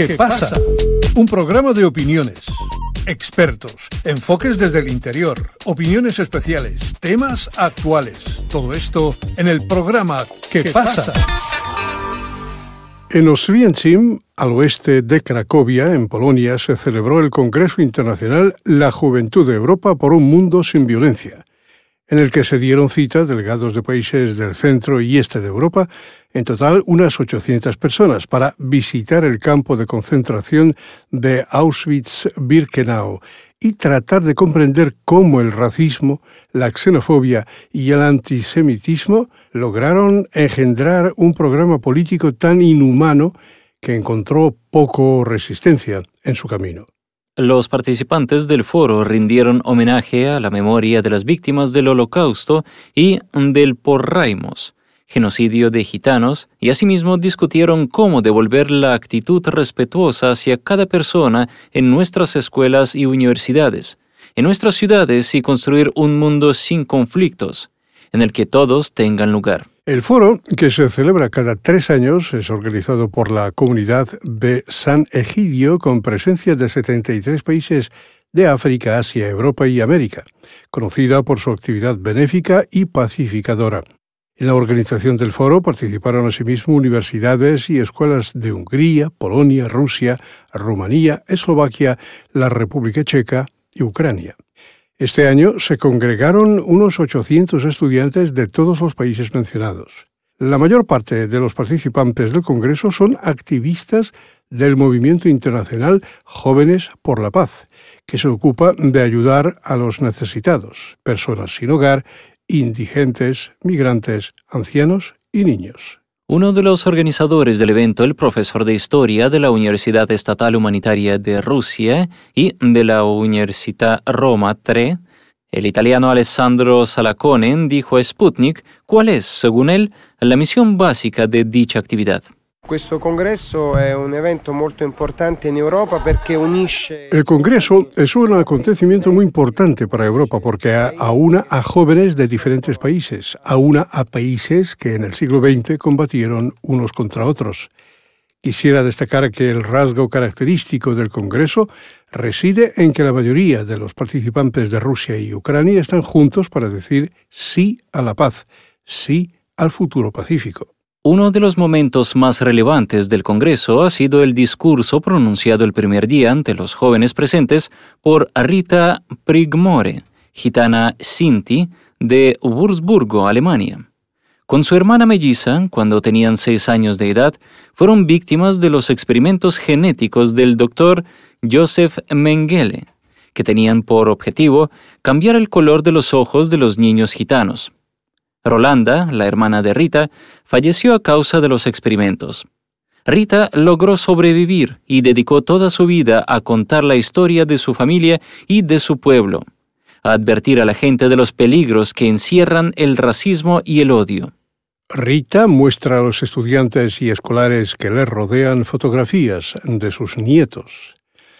¿Qué pasa? Un programa de opiniones, expertos, enfoques desde el interior, opiniones especiales, temas actuales. Todo esto en el programa ¿Qué pasa? En Oswiecim, al oeste de Cracovia, en Polonia, se celebró el Congreso Internacional La Juventud de Europa por un Mundo sin Violencia, en el que se dieron cita delegados de países del centro y este de Europa, en total unas 800 personas, para visitar el campo de concentración de Auschwitz-Birkenau y tratar de comprender cómo el racismo, la xenofobia y el antisemitismo lograron engendrar un programa político tan inhumano que encontró poco resistencia en su camino. Los participantes del foro rindieron homenaje a la memoria de las víctimas del Holocausto y del porraimos, genocidio de gitanos, y asimismo discutieron cómo devolver la actitud respetuosa hacia cada persona en nuestras escuelas y universidades, en nuestras ciudades, y construir un mundo sin conflictos, en el que todos tengan lugar. El foro, que se celebra cada 3 años, es organizado por la comunidad de San Egidio con presencia de 73 países de África, Asia, Europa y América, conocida por su actividad benéfica y pacificadora. En la organización del foro participaron asimismo universidades y escuelas de Hungría, Polonia, Rusia, Rumanía, Eslovaquia, la República Checa y Ucrania. Este año se congregaron unos 800 estudiantes de todos los países mencionados. La mayor parte de los participantes del Congreso son activistas del movimiento internacional Jóvenes por la Paz, que se ocupa de ayudar a los necesitados, personas sin hogar, indigentes, migrantes, ancianos y niños. Uno de los organizadores del evento, el profesor de Historia de la Universidad Estatal Humanitaria de Rusia y de la Università Roma III, el italiano Alessandro Salacone, dijo a Sputnik cuál es, según él, la misión básica de dicha actividad. Questo congresso è un evento molto importante in Europa perché unisce... El Congreso es un acontecimiento muy importante para Europa porque aúna a jóvenes de diferentes países, aúna a países que en el siglo XX combatieron unos contra otros. Quisiera destacar que el rasgo característico del Congreso reside en que la mayoría de los participantes de Rusia y Ucrania están juntos para decir sí a la paz, sí al futuro pacífico. Uno de los momentos más relevantes del Congreso ha sido el discurso pronunciado el primer día ante los jóvenes presentes por Rita Prigmore, gitana Sinti de Würzburgo, Alemania. Con su hermana melliza, cuando tenían 6 años de edad, fueron víctimas de los experimentos genéticos del doctor Joseph Mengele, que tenían por objetivo cambiar el color de los ojos de los niños gitanos. Rolanda, la hermana de Rita, falleció a causa de los experimentos. Rita logró sobrevivir y dedicó toda su vida a contar la historia de su familia y de su pueblo, a advertir a la gente de los peligros que encierran el racismo y el odio. Rita muestra a los estudiantes y escolares que le rodean fotografías de sus nietos.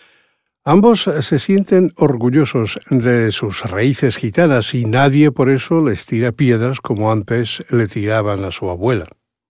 Ambos se sienten orgullosos de sus raíces gitanas y nadie por eso les tira piedras como antes le tiraban a su abuela.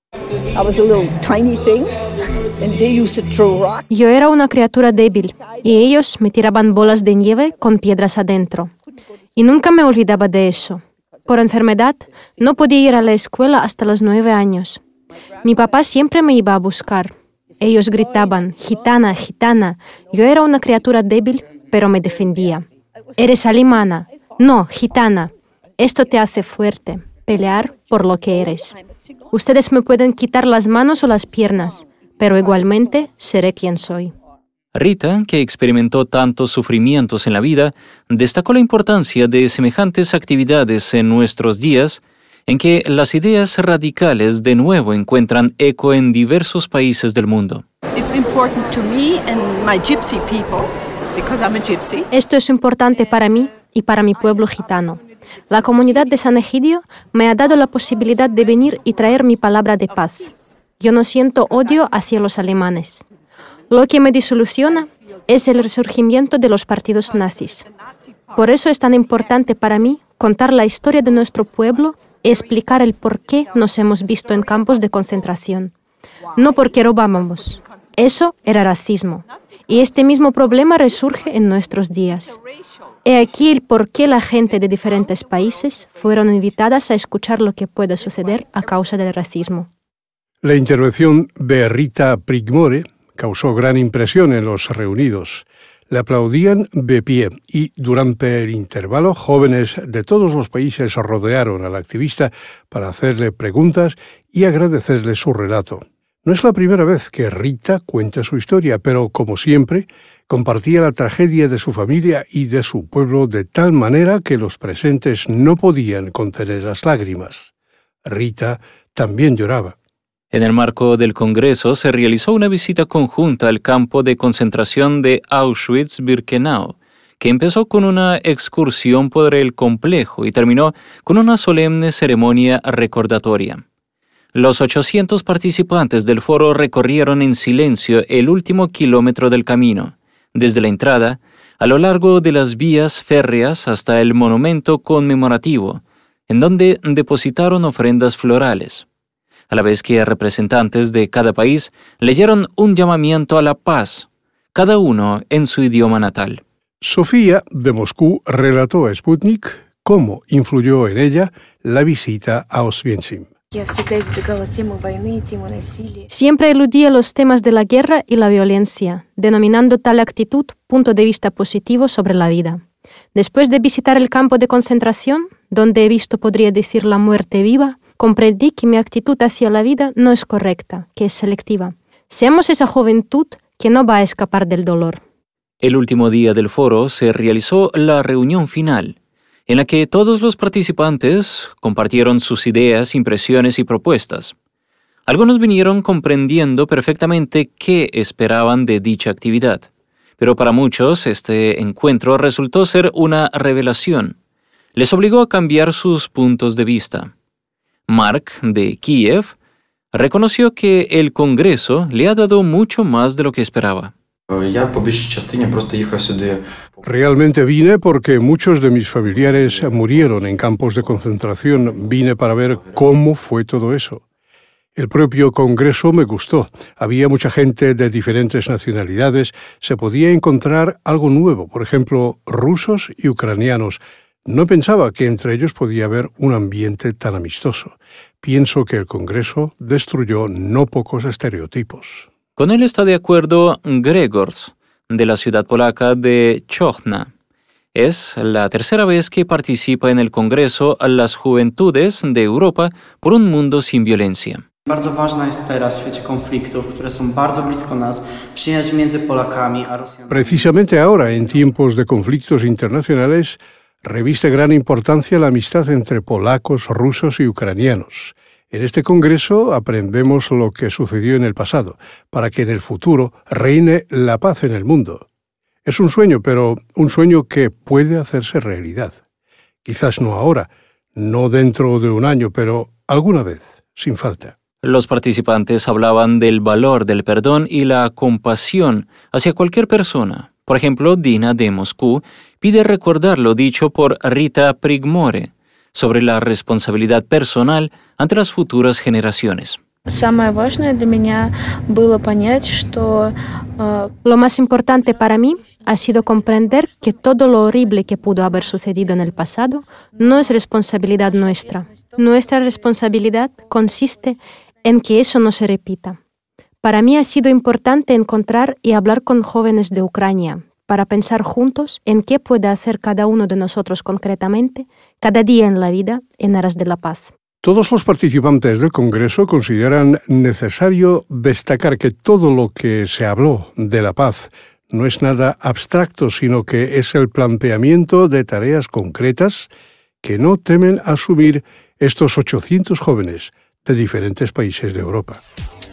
Yo era una criatura débil y ellos me tiraban bolas de nieve con piedras adentro. Y nunca me olvidaba de eso. Por enfermedad, no podía ir a la escuela hasta los 9 años. Mi papá siempre me iba a buscar. Ellos gritaban, gitana, gitana. Yo era una criatura débil, pero me defendía. ¿Eres alemana? No, gitana. Esto te hace fuerte, pelear por lo que eres. Ustedes me pueden quitar las manos o las piernas, pero igualmente seré quien soy. Rita, que experimentó tantos sufrimientos en la vida, destacó la importancia de semejantes actividades en nuestros días, en que las ideas radicales de nuevo encuentran eco en diversos países del mundo. Esto es importante para mí y para mi pueblo gitano. La comunidad de San Egidio me ha dado la posibilidad de venir y traer mi palabra de paz. Yo no siento odio hacia los alemanes. Lo que me disoluciona es el resurgimiento de los partidos nazis. Por eso es tan importante para mí contar la historia de nuestro pueblo y explicar el por qué nos hemos visto en campos de concentración. No porque robábamos, Eso era racismo. Y este mismo problema resurge en nuestros días. He aquí el por qué la gente de diferentes países fueron invitadas a escuchar lo que puede suceder a causa del racismo. La intervención de Rita Prigmore causó gran impresión en los reunidos. Le aplaudían de pie y durante el intervalo jóvenes de todos los países rodearon a la activista para hacerle preguntas y agradecerle su relato. No es la primera vez que Rita cuenta su historia, pero como siempre, compartía la tragedia de su familia y de su pueblo de tal manera que los presentes no podían contener las lágrimas. Rita también lloraba. En el marco del Congreso se realizó una visita conjunta al campo de concentración de Auschwitz-Birkenau, que empezó con una excursión por el complejo y terminó con una solemne ceremonia recordatoria. Los 800 participantes del foro recorrieron en silencio el último kilómetro del camino, desde la entrada, a lo largo de las vías férreas hasta el monumento conmemorativo, en donde depositaron ofrendas florales, a la vez que representantes de cada país leyeron un llamamiento a la paz, cada uno en su idioma natal. Sofía, de Moscú, relató a Sputnik cómo influyó en ella la visita a Oswiecim. Siempre eludía los temas de la guerra y la violencia, denominando tal actitud punto de vista positivo sobre la vida. Después de visitar el campo de concentración, donde he visto, podría decir, la muerte viva, comprendí que mi actitud hacia la vida no es correcta, que es selectiva. Seamos esa juventud que no va a escapar del dolor. El último día del foro se realizó la reunión final, en la que todos los participantes compartieron sus ideas, impresiones y propuestas. Algunos vinieron comprendiendo perfectamente qué esperaban de dicha actividad, pero para muchos este encuentro resultó ser una revelación. Les obligó a cambiar sus puntos de vista. Mark, de Kiev, reconoció que el Congreso le ha dado mucho más de lo que esperaba. Realmente vine porque muchos de mis familiares murieron en campos de concentración. Vine para ver cómo fue todo eso. El propio Congreso me gustó. Había mucha gente de diferentes nacionalidades. Se podía encontrar algo nuevo, por ejemplo, rusos y ucranianos. No pensaba que entre ellos podía haber un ambiente tan amistoso. Pienso que el Congreso destruyó no pocos estereotipos. Con él está de acuerdo Gregors, de la ciudad polaca de Chochna. Es la tercera vez que participa en el Congreso a las Juventudes de Europa por un mundo sin violencia. Precisamente ahora, en tiempos de conflictos internacionales, reviste gran importancia la amistad entre polacos, rusos y ucranianos. En este Congreso aprendemos lo que sucedió en el pasado, para que en el futuro reine la paz en el mundo. Es un sueño, pero un sueño que puede hacerse realidad. Quizás no ahora, no dentro de un año, pero alguna vez, sin falta. Los participantes hablaban del valor del perdón y la compasión hacia cualquier persona. Por ejemplo, Dina, de Moscú, pide recordar lo dicho por Rita Prigmore sobre la responsabilidad personal ante las futuras generaciones. Lo más importante para mí ha sido comprender que todo lo horrible que pudo haber sucedido en el pasado no es responsabilidad nuestra. Nuestra responsabilidad consiste en que eso no se repita. Para mí ha sido importante encontrar y hablar con jóvenes de Ucrania, para pensar juntos en qué puede hacer cada uno de nosotros concretamente, cada día en la vida, en aras de la paz. Todos los participantes del Congreso consideran necesario destacar que todo lo que se habló de la paz no es nada abstracto, sino que es el planteamiento de tareas concretas que no temen asumir estos 800 jóvenes de diferentes países de Europa.